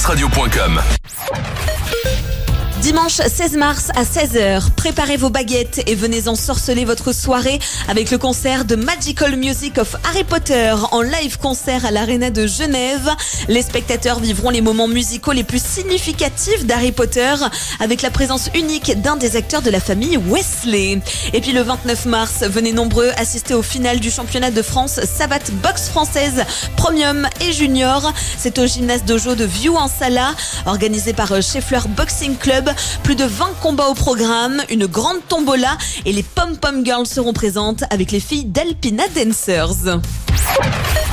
FunPlusRadio.com. Dimanche 16 mars à 16h, préparez vos baguettes et venez ensorceler votre soirée avec le concert de Magical Music of Harry Potter en live concert à l'Arena de Genève. Les spectateurs vivront les moments musicaux les plus significatifs d'Harry Potter avec la présence unique d'un des acteurs de la famille Weasley. Et puis le 29 mars, venez nombreux assister au final du championnat de France Savate Boxe française Premium et Junior. C'est au gymnase dojo de Vieux-en-Sala, organisé par Scheffler Boxing Club. Plus de 20 combats au programme, une grande tombola et les Pom Pom Girls seront présentes avec les filles d'Alpina Dancers.